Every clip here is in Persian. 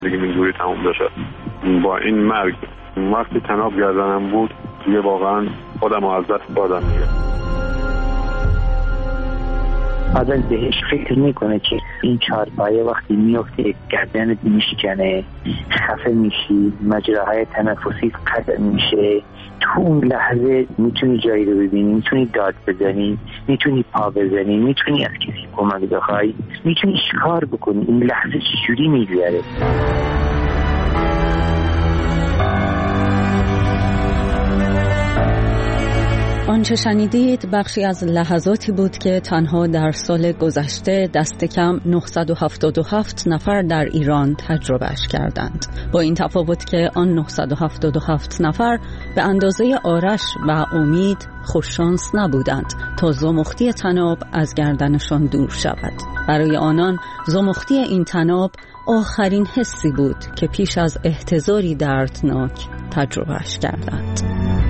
دیگه اینجوری تموم بشه با این مرگ. وقتی تناب گردنم بود دیگه واقعا خودم از دست دادم دیگه. آدم بهش فکر میکنه که این چهارپایه وقتی میفته گردنت میشکنه، خفه میشی، مجراهای تنفسی قطع میشه. تو اون لحظه میتونی جایی رو ببینی، میتونی داد بزنی، میتونی پا بزنی، میتونی از کسی کمک بخوای، میتونی شکار بکنی. این لحظه چجوری میگذره؟ آنچه شنیدید بخشی از لحظاتی بود که تنها در سال گذشته دست کم 977 نفر در ایران تجربهش کردند. با این تفاوت که آن 977 نفر به اندازه آرش و امید خوششانس نبودند تا زمختی تناب از گردنشان دور شود. برای آنان زمختی این تناب آخرین حسی بود که پیش از احتضاری دردناک تجربهش کردند.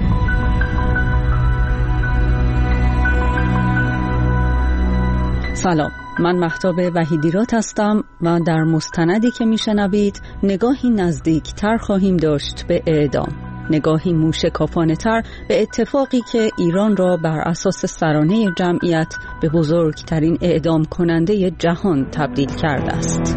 سلام، من مهتاب وحیدیرات هستم و در مستندی که میشنوید نگاهی نزدیکتر خواهیم داشت به اعدام، نگاهی موشکافانه تر به اتفاقی که ایران را بر اساس سرانه جمعیت به بزرگترین اعدام کننده جهان تبدیل کرده است.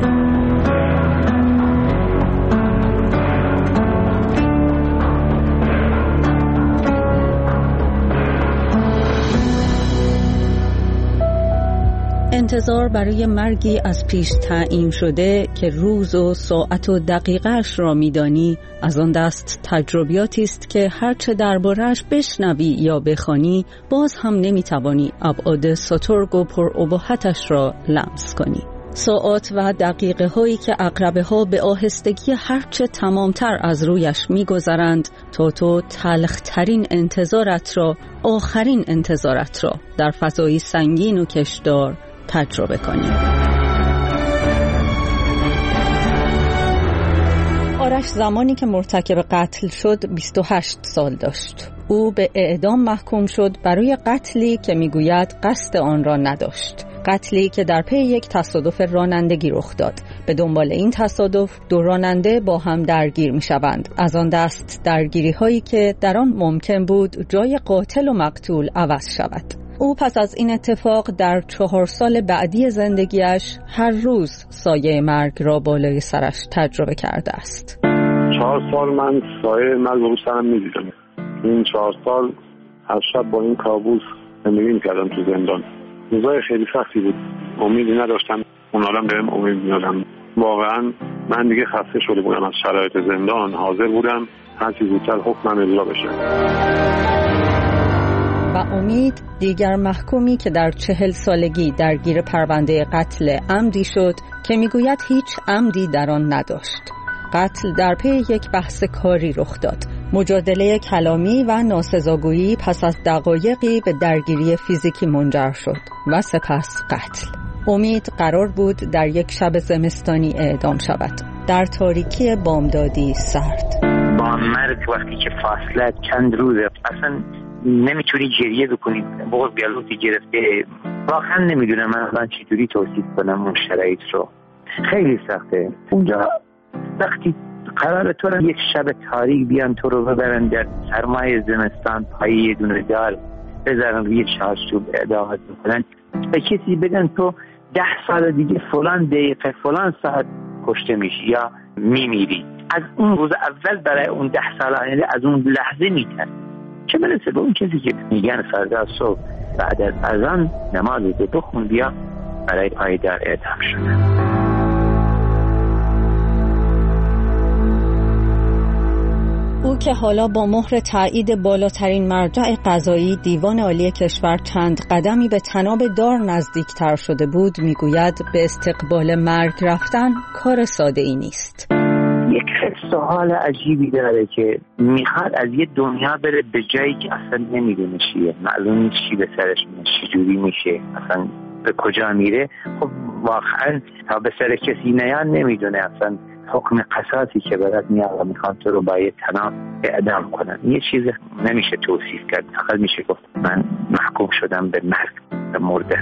انتظار برای مرگی از پیش تعیین شده که روز و ساعت و دقیقه‌اش را می‌دانی از آن دست تجربیاتی است که هرچه درباره‌اش بشنوی یا بخوانی باز هم نمی‌توانی ابعاد سترگ و پرابهتش را لمس کنی. ساعات و دقیقه هایی که عقربه ها به آهستگی هرچه تمامتر از رویش می‌گذرند تا تو تلخ‌ترین انتظارت را، آخرین انتظارت را در فضایی سنگین و کشدار تجربه کنیم. آرش زمانی که مرتکب قتل شد 28 سال داشت. او به اعدام محکوم شد برای قتلی که میگوید قصد آن را نداشت. قتلی که در پی یک تصادف رانندگی رخ داد. به دنبال این تصادف دو راننده با هم درگیر می شوند. از آن دست درگیری هایی که در آن ممکن بود جای قاتل و مقتول عوض شود. او پس از این اتفاق در 4 سال بعدی زندگیش هر روز سایه مرگ را بالای سرش تجربه کرده است. 4 سال من سایه مرگ رو سرم می‌دیدم. این 4 سال هر شب با این کابوس زندگی می‌کردم تو زندان. روزای خیلی سختی بود. امیدی نداشتم. اون عالم بهم امید می‌دادن. واقعا من دیگه خسته شده بودم از شرایط زندان. حاضر بودم هر چیز زودتر حکمم اجرا بشه. و امید دیگر محکومی که در 40 سالگی درگیر پرونده قتل عمدی شد که میگوید هیچ عمدی در آن نداشت. قتل در پی یک بحث کاری رخ داد. مجادله کلامی و ناسزاگویی پس از دقایقی به درگیری فیزیکی منجر شد و سپس قتل. امید قرار بود در یک شب زمستانی اعدام شود در تاریکی بامدادی سرد. با مرگ وقتی که فاصله چند روزه اصلا نمیتونی گریه بکنی، بغض گلوتی گرفته. واقعا نمیدونم من چطوری توصیف کنم اون شرایط رو. خیلی سخته. اونجا وقتی قرار تو رو یک شب تاریک بیان تو رو ببرن در سرمای زمستان پای یه دونه دار بذارن روی چارچوب اعدامت میکنن، به کسی بگن تو 10 سال دیگه فلان دقیقه فلان ساعت کشته میشی یا میمیری، از اون روز اول برای اون 10 سال آینده از اون لحظه میترسی. چه برسه به اون کسی که میگن فردا صبح بعد از اذان نمازت بخون بیا برای پایدار اعدام شدن. او که حالا با مهر تایید بالاترین مرجع قضایی دیوان عالی کشور چند قدمی به تناب دار نزدیکتر شده بود میگوید به استقبال مرگ رفتن کار ساده ای نیست. یک سوال عجیبی داره که میخواد از یه دنیا بره به جایی که اصلا نمیدونه چیه، معلوم نیست چی به سرش میاد، چی جوری میشه، اصلا به کجا میره. خب واقعا تا به سر کسی نیاد نمیدونه اصلا حکم قصاصی که برات میاد میخوان تو رو با یه تناب اعدام کنن. یه چیز نمیشه توصیف کرد، فقط میشه گفت من محکوم شدم به مرگ، به مرده. . . . . . . . . . . . . . . . . . . . . . . . . . . . . . . . . . . . . . . . . . . . . . . . . . . . . . . . . . . . .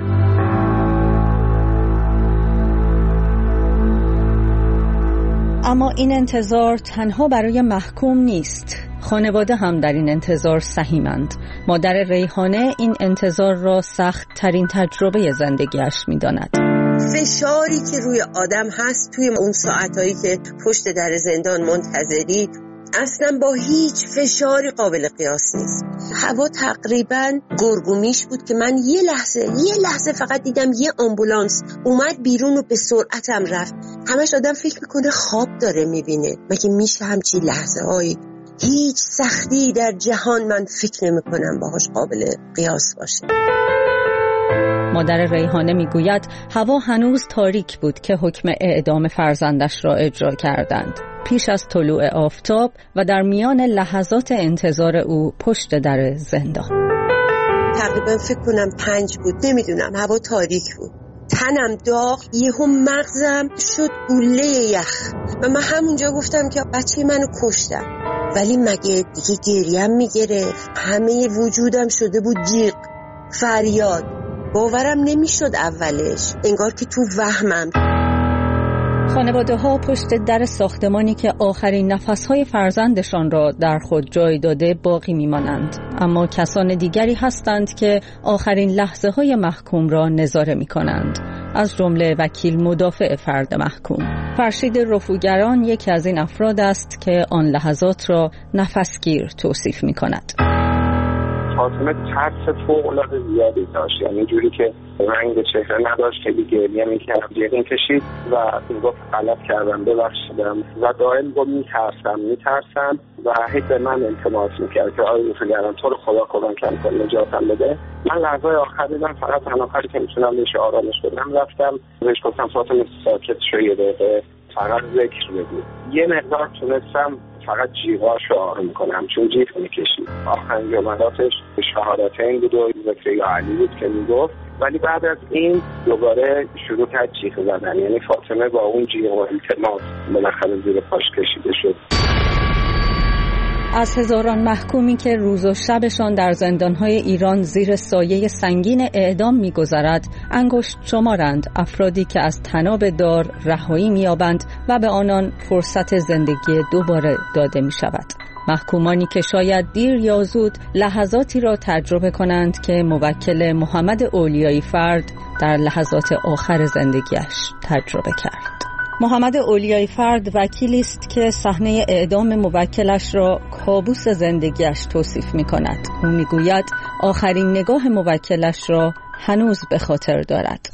اما این انتظار تنها برای محکوم نیست. خانواده هم در این انتظار سهیمند. مادر ریحانه این انتظار را سخت ترین تجربه زندگیش می داند. فشاری که روی آدم هست توی اون ساعتایی که پشت در زندان منتظری اصلا با هیچ فشاری قابل قیاس نیست. هوا تقریبا گرگومیش بود که من یه لحظه فقط دیدم یه آمبولانس اومد بیرون و به سرعتم رفت. همش آدم فکر میکنه خواب داره میبینه. مگه میشه همچی لحظه هایی؟ هیچ سختی در جهان من فکر نمیکنم باهاش قابل قیاس باشه. مادر ریحانه میگوید هوا هنوز تاریک بود که حکم اعدام فرزندش را اجرا کردند. پیش از طلوع آفتاب و در میان لحظات انتظار او پشت در زندان. تقریبا فکر کنم 5 بود، نمیدونم، هوا تاریک بود، تنم داغ، یهو مغزم شد گوله یخ و من همونجا گفتم که بچه منو کشتم. ولی مگه دیگه گریم میگرفت، همه وجودم شده بود جیغ، فریاد. باورم نمیشد اولش، انگار که تو وهمم. خانواده ها پشت در ساختمانی که آخرین نفسهای فرزندشان را در خود جای داده باقی میمانند، اما کسان دیگری هستند که آخرین لحظه های محکوم را نظاره می کنند، از جمله وکیل مدافع فرد محکوم. فرشید رفوگران یکی از این افراد است که آن لحظات را نفسگیر توصیف می کند. فاطمه ترس فوق‌العاده زیادی داشت، یعنی جوری که رنگ چهره نداشت، خیلی گریه می‌کرد، گریه کشید و میگفت غلط کردم، ببخشیدم و دائم گفت میترسم و هیچ به من التماس میکرد که آقای رفوگران تو رو خدا کمکم کن، نجاتم بده. من لحظه آخر دیدم فقط تنها کاری که میتونم بهش آرامش بدم، رفتم بهش گفتم فاطمه ساکت شو، یه دقیقه فقط ذکر بگو. یه مقدار تونستم فقط جیغاشو آروم کنم، چون جیغ میکشید. آخرین جملاتش شهادتین بود و ذکر یا علی بود که میگفت، ولی بعد از این دوباره شروع کرد جیغ زدن، یعنی فاطمه با اون جیغ و التماس بالاخره زیر پاش کشیده شد. از هزاران محکومی که روز و شبشان در زندانهای ایران زیر سایه سنگین اعدام می‌گذرد، انگشت شمارند افرادی که از طناب دار رهایی می‌یابند و به آنان فرصت زندگی دوباره داده می‌شود. محکومانی که شاید دیر یا زود لحظاتی را تجربه کنند که موکل محمد اولیایی فرد در لحظات آخر زندگیش تجربه کرد. محمد اولیایی فرد وکیلی است که صحنه اعدام موکلش را کابوس زندگیش توصیف می کند. او می گوید آخرین نگاه موکلش را هنوز به خاطر دارد.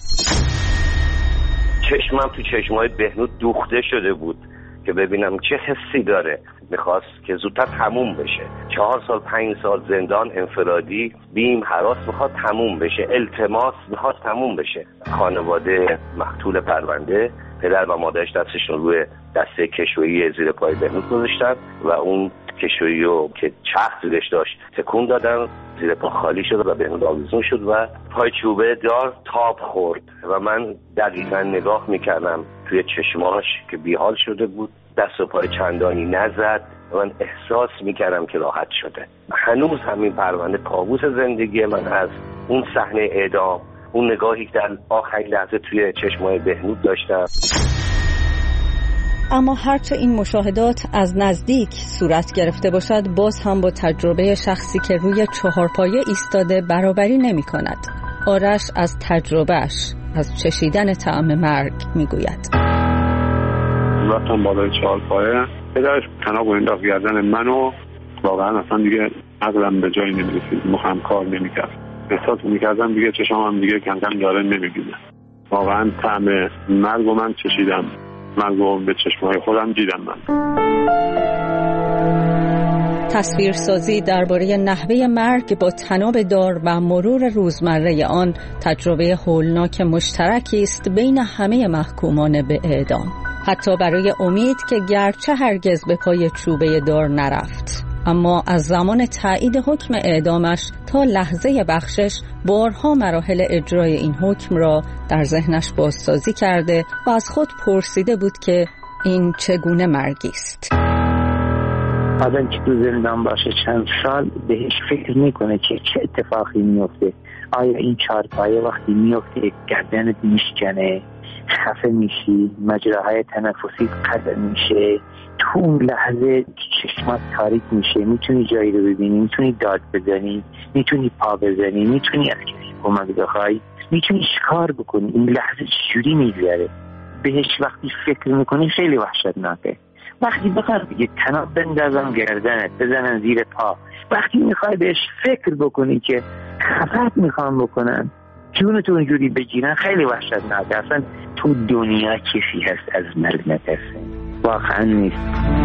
چشمم تو چشمای بهنود دوخته شده بود که ببینم چه حسی داره. میخواست که زودتر تموم بشه. 4 سال 5 سال زندان انفرادی بیم هراس میخواد تموم بشه، التماس میخواد تموم بشه. خانواده مقتول پرونده، پدر و مادرش دستشون روی دسته کشویی زیر پای بهنود گذاشتن و اون کشویی رو که چرخ زیرش داشت تکون دادن، زیر پا خالی شد و بهنود آویزون شد و پای چوبه دار تاب خورد و من دقیقا نگاه میکردم توی چشماش که بیحال شده بود، دست و پای چندانی نزد و من احساس میکردم که راحت شده. هنوز همین پرونده کابوس زندگی من از اون صحنه اعدام، اون نگاهی که در آخرین لحظه توی چشمای بهنود داشتم. اما هرچه این مشاهدات از نزدیک صورت گرفته باشد، باز هم با تجربه شخصی که روی 4 پایه ایستاده برابری نمی کند. آرش از تجربهش، از چشیدن طعم مرگ میگوید. رفتم بالای 4 پایه، پدرش تناب انداخت گردن منو، واقعا اصلا دیگه عقلم به جایی نمیرسید، مخم کار نمیکرد. احساس میکردم دیگه چشامم دیگه کم کم داره نمیبینه. واقعا طعم مرگو من چشیدم، مرگو به چشمای خودم دیدم. من تصویرسازی درباره نحوه مرگ با طناب دار و مرور روزمره آن تجربه هولناک مشترکی است بین همه محکومان به اعدام، حتی برای امید که گرچه هرگز به پای چوبه دار نرفت، اما از زمان تایید حکم اعدامش تا لحظه بخشش بارها مراحل اجرای این حکم را در ذهنش بازسازی کرده و از خود پرسیده بود که این چگونه مرگی است. آدم که تو زندان باشه چند سال بهش فکر میکنه که چه اتفاقی میفته. آیا این 4 پایه وقتی میفته گردنت میشکنه خفه میشی، مجراهای تنفسی قطع میشه، تو اون لحظه چشمات تاریک میشه، میتونی جایی رو ببینی، میتونی داد بزنی، میتونی پا بزنی، میتونی از کسی کمک بخوای، میتونی شکار بکنی. این لحظه چجوری میگذره بهش وقتی فکر میکنی خیلی وحشتناکه. وقتی بخواد دیگه تناب بندازن گردنت بزنن زیر پا، وقتی میخوای بهش فکر بکنی که خفت میخوام بکنن جونتو اونجوری بگیرن خیلی وحشتناکه. اصلا تو دنیا کسی هست از مرگ نترسه؟ واقعا نیست.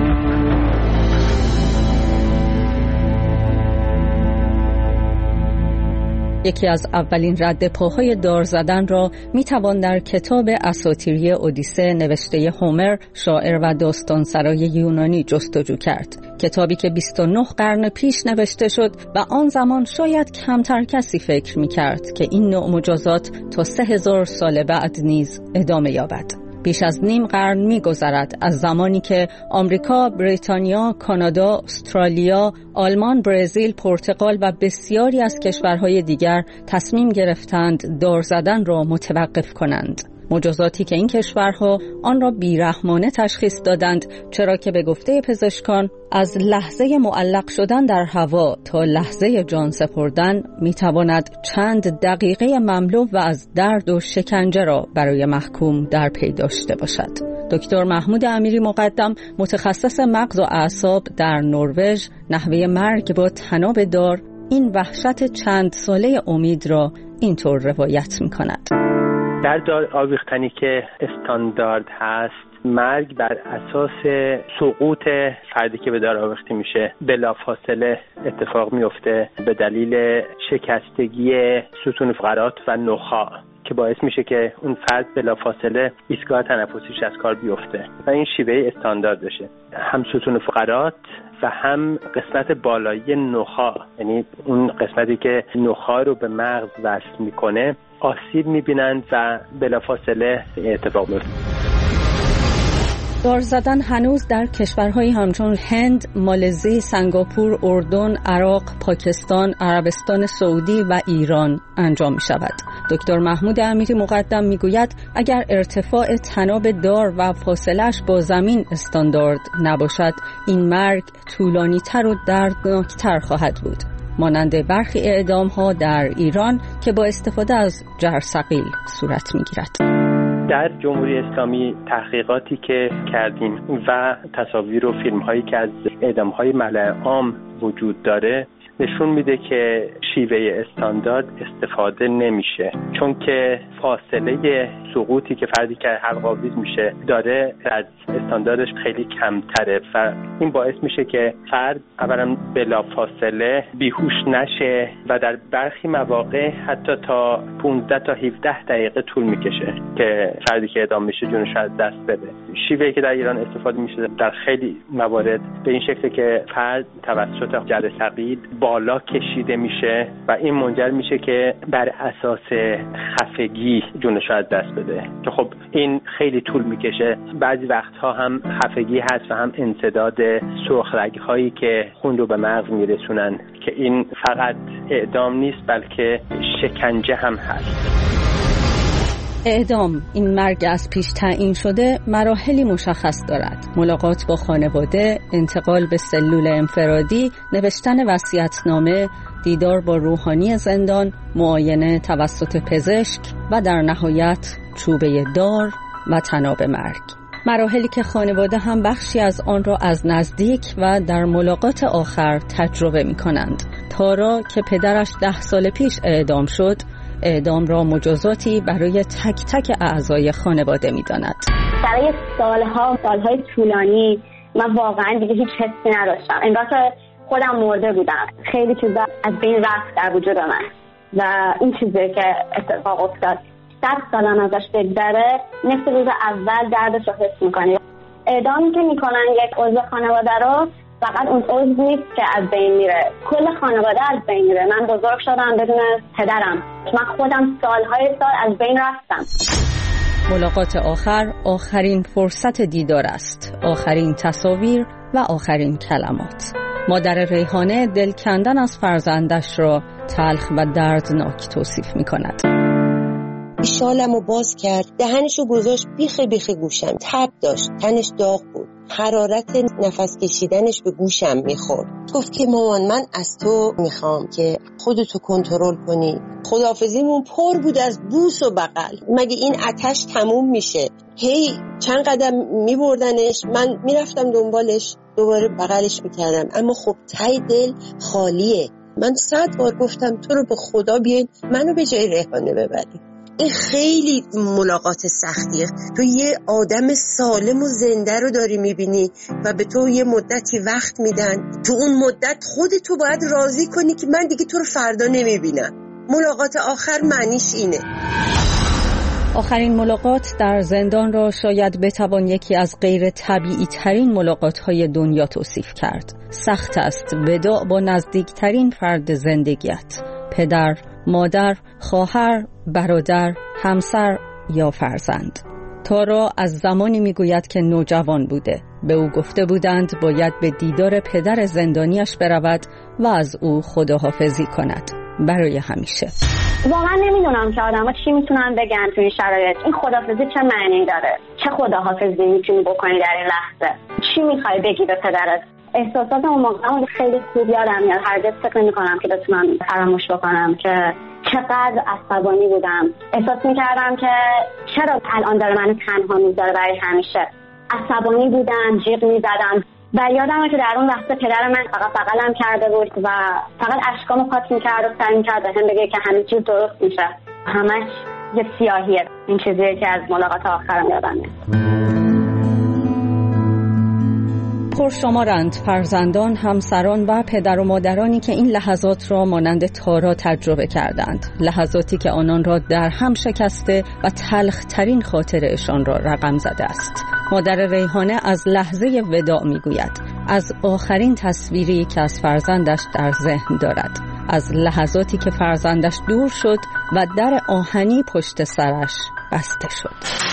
یکی از اولین رد پاهای دار زدن را میتوان در کتاب اساطیری اودیسه نوشته هومر، شاعر و داستانسرای یونانی جستجو کرد. کتابی که 29 قرن پیش نوشته شد و آن زمان شاید کمتر کسی فکر میکرد که این نوع مجازات تا 3000 سال بعد نیز ادامه یابد. بیش از نیم قرن می‌گذرد از زمانی که آمریکا، بریتانیا، کانادا، استرالیا، آلمان، برزیل، پرتغال و بسیاری از کشورهای دیگر تصمیم گرفتند دار زدن را متوقف کنند. مجازاتی که این کشورها آن را بیرحمانه تشخیص دادند، چرا که به گفته پزشکان از لحظه معلق شدن در هوا تا لحظه جان سپردن میتواند چند دقیقه مملو و از درد و شکنجه را برای محکوم در پی داشته باشد. دکتر محمود امیری مقدم، متخصص مغز و اعصاب در نروژ، نحوه مرگ با طناب دار این وحشت چند ساله امید را اینطور روایت می‌کند. در دار آویختنی که استاندارد هست، مرگ بر اساس سقوط فردی که به دار آویخته میشه بلافاصله اتفاق میفته به دلیل شکستگی ستون فقرات و نخاع که باعث میشه که اون فرد بلافاصله ایستگاه تنفسیش از کار بیفته و این شیوه استاندارد بشه. هم ستون فقرات و هم قسمت بالایی نخاع، یعنی اون قسمتی که نخاع رو به مغز وصل میکنه، آسیب میبینند و بلافاصله اتفاق میفته. دار زدن هنوز در کشورهایی همچون هند، مالزی، سنگاپور، اردن، عراق، پاکستان، عربستان سعودی و ایران انجام می شود. دکتر محمود امیری مقدم می گوید اگر ارتفاع طناب دار و فاصلش با زمین استاندارد نباشد، این مرگ طولانی تر و دردناکتر خواهد بود، مانند برخی اعدام ها در ایران که با استفاده از جرثقیل صورت می گیرد. در جمهوری اسلامی تحقیقاتی که کردیم و تصاویر و فیلم هایی که از اعدام های ملأ عام وجود داره نشون میده که شیوه استاندارد استفاده نمیشه، چون که فاصله سقوطی که فردی که حلق‌آویز میشه داره از استانداردش خیلی کمتره و این باعث میشه که فرد اولا بلافاصله بیهوش نشه و در برخی مواقع حتی تا 15 تا 17 دقیقه طول میکشه که فردی که اعدام میشه جونش از دست بده. شیوهی که در ایران استفاده میشه در خیلی موارد به این شکل که فرد توسط جرثقیل بالا کشیده میشه و این منجر میشه که بر اساس خفگی جونش از دست بده که خب این خیلی طول میکشه. بعضی وقتها هم خفگی هست و هم انسداد سرخ رگ‌هایی که خون رو به مغز میرسونن که این فقط اعدام نیست بلکه شکنجه هم هست. اعدام، این مرگ از پیش تعیین شده، مراحلی مشخص دارد: ملاقات با خانواده، انتقال به سلول انفرادی، نوشتن وصیت‌نامه، دیدار با روحانی زندان، معاینه توسط پزشک و در نهایت چوبه دار و طناب مرگ. مراحلی که خانواده هم بخشی از آن را از نزدیک و در ملاقات آخر تجربه می‌کنند. تارا که پدرش 10 سال پیش اعدام شد، اعدام را مجازاتی برای تک تک اعضای خانواده می‌داند. برای سالهای طولانی من واقعا دیگه هیچ حسی نداشتم، انگار که خودم مرده بودم. خیلی چیزا از بین رفت در وجود من و این چیزی که اتفاق افتاد 100 سالم ازش بگذره نصف روز اول دردش رو حس می‌کنی. اعدامی که می‌کنن یک عضو خانواده رو، فقط اون عضو نیست که از بین میره، کل خانواده از بین میره. من بزرگ شدم بدون پدرم، من خودم سالهای سال از بین رفتم. ملاقات آخر آخرین فرصت دیدار است، آخرین تصاویر و آخرین کلمات. مادر ریحانه دل کندن از فرزندش را تلخ و دردناک توصیف می کند. شالمو باز کرد، دهنشو گذاشت بیخ گوشم. تب داشت، تنش داغ بود، حرارت نفس کشیدنش به گوشم میخورد. گفت که مامان من از تو میخوام که خودتو کنترل کنی. خداحافظیمون پر بود از بوس و بغل. مگه این آتش تموم میشه؟ هی چند قدم میبردنش، من میرفتم دنبالش، دوباره بغلش میکردم، اما خب ته دل خالیه. من 100 بار گفتم تو رو به خدا بیاین منو به جای ریحانه ببری. این خیلی ملاقات سختیه. تو یه آدم سالم و زنده رو داری میبینی و به تو یه مدتی وقت میدن، تو اون مدت خودتو باید راضی کنی که من دیگه تو رو فردا نمیبینم. ملاقات آخر معنیش اینه. آخرین ملاقات در زندان را شاید بتوان یکی از غیر طبیعی ترین ملاقات های دنیا توصیف کرد. سخت است وداع با نزدیکترین فرد زندگیت، پدر، مادر، خواهر، برادر، همسر یا فرزند. تارا از زمانی میگوید که نوجوان بوده. به او گفته بودند باید به دیدار پدر زندانیش برود و از او خداحافظی کند برای همیشه. واقعا نمیدونم که آدم ها چی میتونن بگن توی این شرایط. این خداحافظی چه معنی داره؟ چه خداحافظی میتونی بکنی در این لحظه؟ چی میخوای بگی به پدرت؟ احساسات اون موقع خیلی خوب یادم میاد. هرگز فکر نمی‌کنم که بتونم فراموش بکنم که چقدر عصبانی بودم. احساس میکردم که چرا الان داره منو تنها میذاره برای همیشه. عصبانی بودم، جیغ میزدم و یادمه که در اون لحظه پدر من فقط بغلم کرده بود و فقط اشکامو پاک میکرد و سعی میکرد به هم بگه که همه چیز درست میشه. همش یه سیاهیه. این چیزیه که از ملاقات آخرم یادمه. پرشمارند فرزندان، همسران و پدر و مادرانی که این لحظات را مانند تارا تجربه کردند. لحظاتی که آنان را در هم شکسته و تلخ‌ترین خاطرشان را رقم زده است. مادر ریحانه از لحظه وداع میگوید، از آخرین تصویری که از فرزندش در ذهن دارد، از لحظاتی که فرزندش دور شد و در آهنی پشت سرش بسته شد.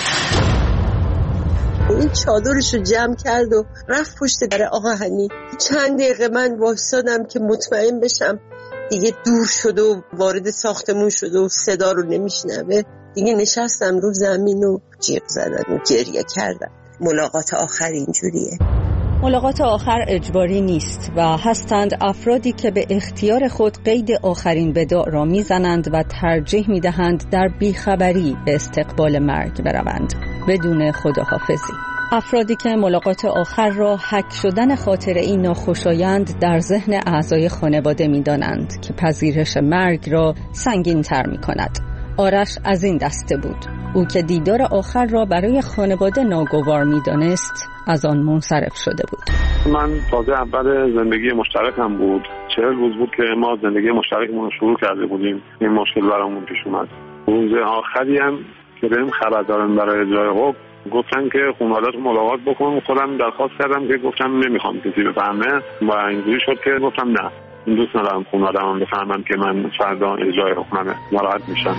این چادرشو جمع کرد و رفت پشت در آهنی. چند دقیقه من وایسادم که مطمئن بشم دیگه دور شده و وارد ساختمون شده و صدا رو نمیشنوه. دیگه نشستم رو زمین و جیغ زدم و گریه کردم. ملاقات آخر اینجوریه. ملاقات آخر اجباری نیست و هستند افرادی که به اختیار خود قید آخرین وداع را میزنند و ترجیح میدهند در بیخبری به استقبال مرگ بروند بدون خداحافظی. افرادی که ملاقات آخر را حک شدن خاطره‌ای ناخوشایند در ذهن اعضای خانواده می‌دانند که پذیرش مرگ را سنگین‌تر می‌کند. آرش از این دسته بود. او که دیدار آخر را برای خانواده ناگوار می‌دانست، از آن منصرف شده بود. من تازه اول زندگی مشترکم بود. 40 روز بود که ما زندگی مشترکمون رو شروع کرده بودیم. این مشکل برامون پیش اومد. روز آخری هم که بریم خبر دارن برای اجرای حکم، گفتن که خانواده‌ات ملاقات بکن. خودم درخواست کردم که گفتم نمیخوام کسی بفهمه و اینجوری شد که گفتم نه، دوست ندارم خانواده‌ام بفهمن که من فردا اجرای حکممه، ناراحت میشن.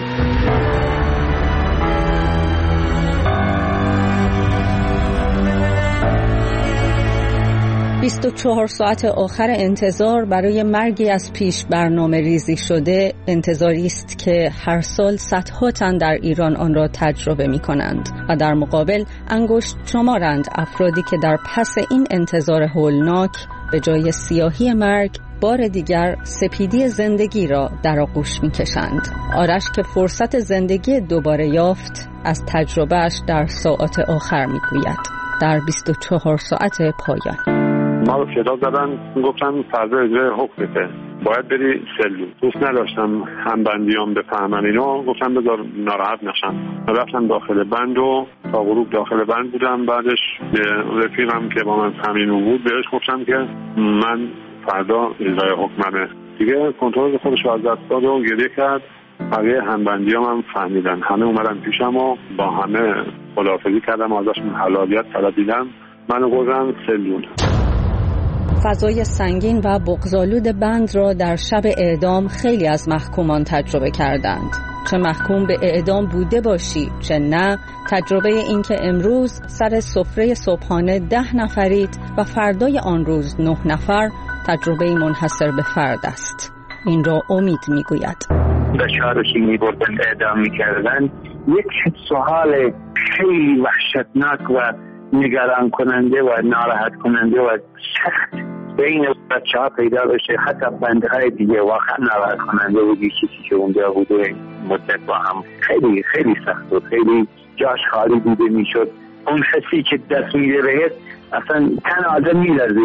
24 ساعت آخر انتظار برای مرگی از پیش برنامه ریزی شده، انتظاری است که هر سال صدها تن در ایران آن را تجربه می کنند و در مقابل انگشت شمارند افرادی که در پس این انتظار هولناک به جای سیاهی مرگ بار دیگر سپیدی زندگی را در آغوش می کشند. آرش که فرصت زندگی دوباره یافت، از تجربهش در ساعات آخر می گوید. در 24 ساعت پایان ما رو صدا زدن، گفتن فردا اجرای حکمته، باید بری سلول. دوست نداشتم همبندیام بفهمن اینو، گفتم بذار ناراحت نشن. رفتم داخل بند و تا غروب داخل بند بودم. بعدش به رفیقم که با من همینو بود بهش گفتم که من فردا اجرای حکممه. دیگه کنترل خودش رو از دست داد و گریه کرد. بقیه همبندیام هم فهمیدن، همه اومدن پیشم و با همه خداحافظی کردم، ازشون حلالیت طلبیدم، منو بردن سلول. فضای سنگین و بغض‌آلود بند را در شب اعدام خیلی از محکومان تجربه کردند. چه محکوم به اعدام بوده باشی چه نه، تجربه این که امروز سر سفره صبحانه 10 نفرید و فردای آن روز 9 نفر، تجربه منحصر به فرد است. این را امید میگوید. بچه‌ها رو که می‌بردن اعدام می‌کردن، یک سوال خیلی وحشتناک و نگران کننده و ناراحت کننده و سخت بین بچه ها پیدا بشه، حتی بنده های دیگه واقعا ناراحت کننده بودی. چیزی که اونجا بوده مدت با هم خیلی خیلی سخت و خیلی جاش خالی دیده میشد. اون حسی که دست میده بهت اصلا تن آدم میلرزه.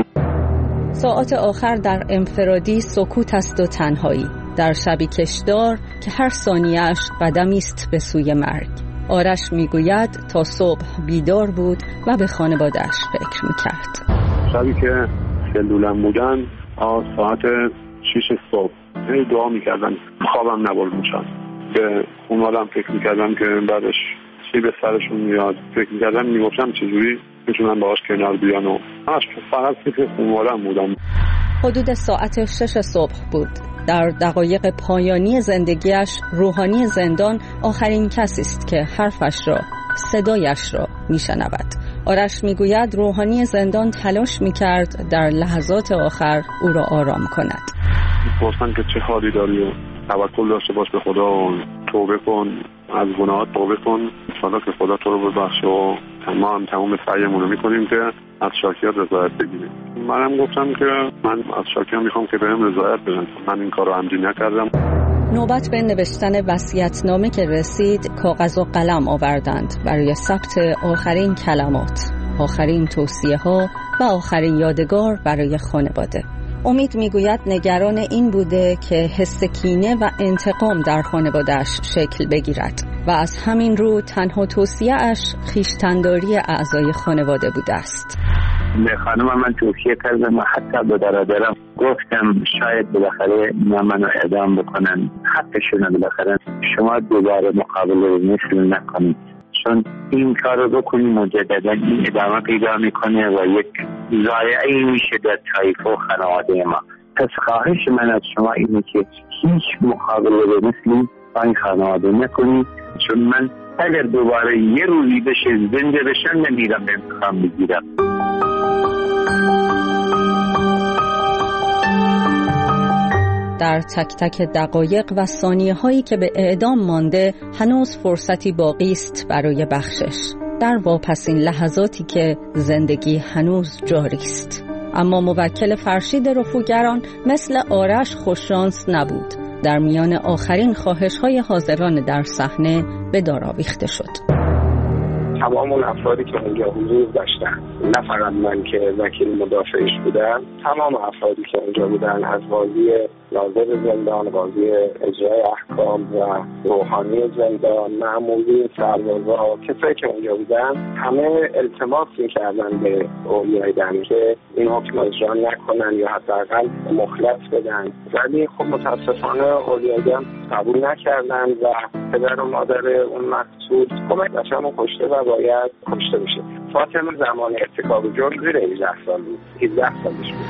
ساعات آخر در انفرادی سکوت است و تنهایی، در شبی کشدار که هر ثانیه‌اش قدمی است به سوی مرگ. آرش میگوید تا صبح بیدار بود و به خانواده‌اش فکر میکرد. شبی که سلولم بودن ساعت 6 صبح دعا میکردم، خوابم نبرد میشن. به خانواده‌ام فکر میکردم که بعدش چی به سرشون میاد، فکر میکردم میگفتم چجوری میتونن باهاش کنار بیان و فقط فکر خانواده‌ام بودم. حدود ساعت 6 صبح بود. در دقایق پایانی زندگیش روحانی زندان آخرین کسی است که حرفش را، صدایش را میشنود. آرش میگوید روحانی زندان تلاش میکرد در لحظات آخر او را آرام کند. میپرسن که چه حالی داری و توکل داشته باش به خدا و توبه کن، از گناهات توبه کن، انشاءالله که خدا تو رو ببخشه و ما هم تمام سعیمون رو میکنیم که از شاکیات رضایت بگیریم. منم گفتم که من از شاکیات میخوام که بهم رضایت بدن، من این کار رو عمدی نکردم. نوبت به نوشتن وصیت‌نامه که رسید، کاغذ و قلم آوردند برای ثبت آخرین کلمات، آخرین توصیه‌ها و آخرین یادگار برای خانواده. امید میگوید نگران این بوده که حس کینه و انتقام در خانواده‌اش شکل بگیرد و از همین رو تنها توصیه‌اش خویشتن‌داری اعضای خانواده بوده است. به خانم من توصیه کردم و حتی به برادرم گفتم شاید بالاخره منو اعدام بکنن، حقشونه، بالاخره شما دوباره مقابله مثل نکنید، چون این کار رو بکنید مجددا این ادامه پیدا میکنه و یک ضایعی میشه در طایفه و خانواده ما. پس خواهش من از شما اینه که هیچ مقابله مثلی با این خانواده نکنید، چون من اگر دوباره یه روزی بشه زنده بشن نمیرم به انتقام بگیرم. در تک تک دقایق و ثانیه هایی که به اعدام مانده هنوز فرصتی باقی است برای بخشش، در واپسین لحظاتی که زندگی هنوز جاری است. اما موکل فرشید رفوگران مثل آرش خوششانس نبود. در میان آخرین خواهش های حاضران در صحنه به دار آویخته شد. تمام اون افرادی که اونجا حضور داشتن، نه فقط من که وکیل مدافعش بودم، تمام افرادی که اونجا بودن، از قاضی ناظر زندان، قاضی اجرای احکام و روحانی زندان، مأمورین، سربازا، کسایی که اونجا بودن، همه التماس می‌کردن به اولیای دم که این حکم اجرا نکنن یا حداقل مهلت بدن، ولی خب متاسفانه اولیای دم قبول نکردن و پدر و مادر اون مقتول بچه‌مو کشته و باید کشته بشه. فاطمه زمان ارتکاب جرم زیر 18 سال بود، 17 سالش بود.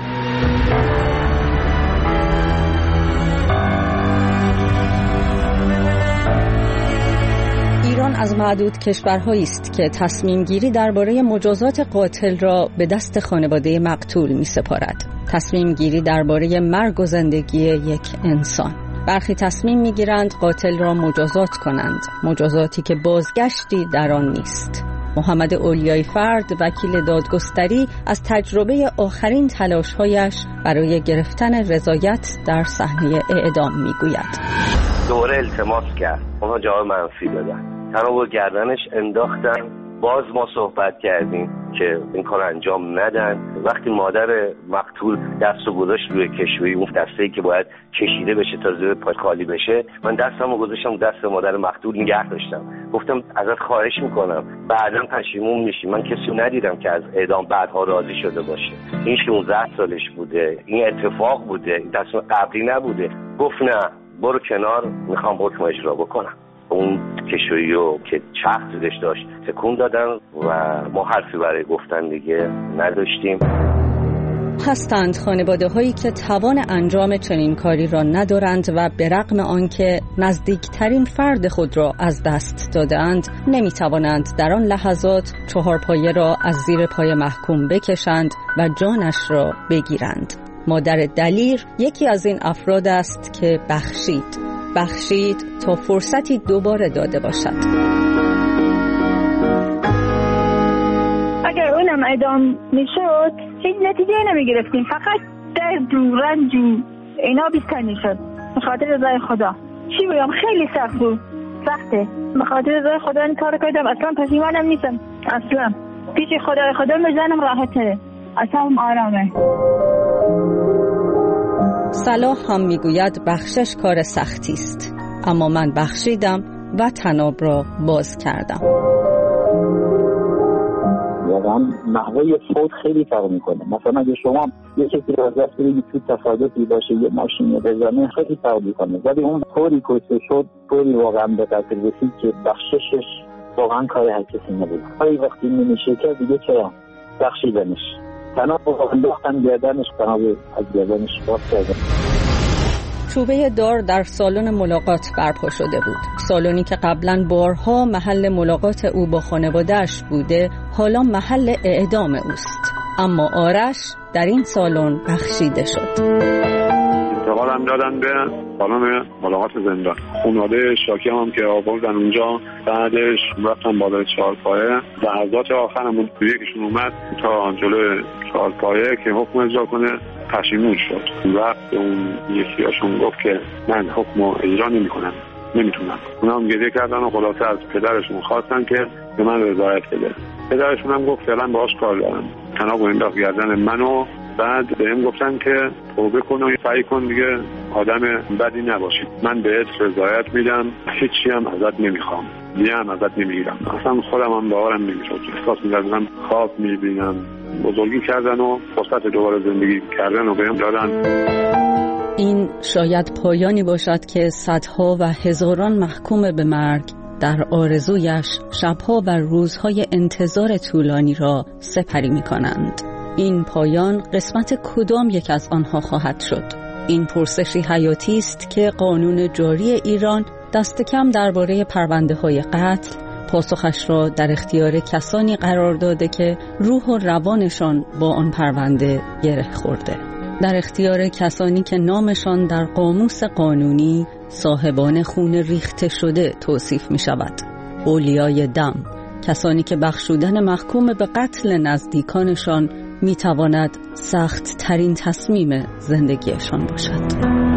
ایران از معدود کشورهایی است که تصمیم گیری درباره مجازات قاتل را به دست خانواده مقتول می سپارد. تصمیم گیری درباره مرگ و زندگی یک انسان. برخی تصمیم می گیرند قاتل را مجازات کنند، مجازاتی که بازگشتی در آن نیست. محمد اولیای فرد، وکیل دادگستری، از تجربه آخرین تلاش‌هایش برای گرفتن رضایت در صحنه اعدام میگوید. دوره التماس کرد، اونها جواب منفی دادن، تنها گردنش انداختن. باز ما صحبت کردیم که این کار انجام ندن. وقتی مادر مقتول دستو گذاشت روی کشویی، اون دسته‌ای که باید کشیده بشه تا زیر پای خالی بشه، من دستمو گذاشتم دست مادر مقتول نگه داشتم. گفتم ازت خواهش میکنم بعداً پشیمون میشی. من کسی ندیدم که از اعدام بعدها راضی شده باشه. این 16 سالش بوده، این اتفاق بوده، این تصمیم قبلی نبوده. گفت نه برو کنار، میخوام حکم اجرا بکنم. اون کشوییو که چرخ زیرش داشت تکون دادن و ما حرفی برای گفتن دیگه نداشتیم. هستند خانواده هایی که توان انجام چنین کاری را ندارند و به رغم آنکه نزدیکترین فرد خود را از دست دادند نمی توانند در آن لحظات چهارپایه را از زیر پای محکوم بکشند و جانش را بگیرند. مادر دلیر یکی از این افراد است که بخشید تا فرصتی دوباره داده باشد. اعدام میشد هیچ نتیجه نمیگرفتیم، فقط درد و رنج و اینا بیشتر میشد. به خاطر رضای خدا چی بگم، خیلی سخت بود، سخته. به خاطر رضای خدا این کار کردم، اصلا پشیمانم نیستم، اصلا پیش خدا میزنم راحته، اصلا آرامه. صلاح هم میگوید بخشش کار سختی است، اما من بخشیدم و طناب را باز کردم. واقعا نحوه فوت خیلی فرق میکنه. مثلا اگه شما یه چیزی رو از دست بدید تو تصادفی باشه، یه ماشین بزنه، خیلی فرق میکنه. ولی اون طوری کشته شد، طوری واقعا به قتل رسید که بخششش واقعا کار هر کسی نبود. وقتی نمیشه که دیگه چرا بخشیدنش، طناب رو انداختن گردنش، طناب از گردنش باز کردن. چوبه دار در سالن ملاقات برپا شده بود. سالنی که قبلا بارها محل ملاقات او با خانواده‌اش بوده، حالا محل اعدام اوست. اما آرش در این سالن بخشیده شد. انتقالم دادن به سالن ملاقات زندان. خانواده شاکی هم که آوردن اونجا، بعدش رفتن بالای چهارپایه. لحظات آخرمون یکیشون اومد تا جلوی چهارپایه که حکم اجرا کنه، پشیمون شد. رفت اون یکیاشون گفت که من حکم اجرا نمیتونم. اونا هم گریه کردن و خلاصه از پدرشون خواستن که به من رضایت بده. پدرشون هم گفت فعلا باهاش کار دارم. طناب انداخت گردن منو. بعد بهم گفتن که توبه کن و سعی کن دیگه آدم بدی نباشی. من بهت رضایت میدم، هیچی هم ازت نمیخوام، دیگه هم ازت نمیگیرم. اصلا خودم هم باورم نمیشد. احساس می‌کردم خواب میبینم. بزرگی کردن و فرصت دوباره زندگی کردن و بهم دادن. این شاید پایانی باشد که صدها و هزاران محکوم به مرگ در آرزویش شبها و روزهای انتظار طولانی را سپری می کنند. این پایان قسمت کدام یک از آنها خواهد شد؟ این پرسشی حیاتی است که قانون جاری ایران دست کم درباره پرونده‌های قتل پاسخش را در اختیار کسانی قرار داده که روح و روانشان با آن پرونده گره خورده. در اختیار کسانی که نامشان در قاموس قانونی صاحبان خون ریخته شده توصیف می شود. اولیای دم، کسانی که بخشودن محکوم به قتل نزدیکانشان می تواند سخت ترین تصمیم زندگیشان باشد.